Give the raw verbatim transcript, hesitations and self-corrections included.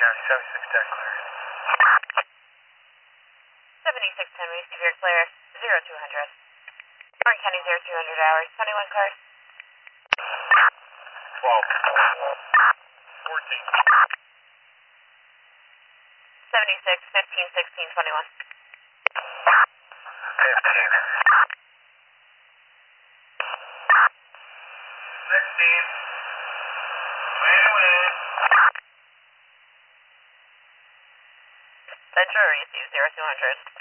County, seventy-six ten clear. seventy-six ten, we receive your clear, zero two hundred. Orange County, zero two hundred hours, twenty-one cars. twelve. fourteen. seventy-six fifteen sixteen twenty-one. fifteen. sixteen. Win win. Central, receive zero two hundred.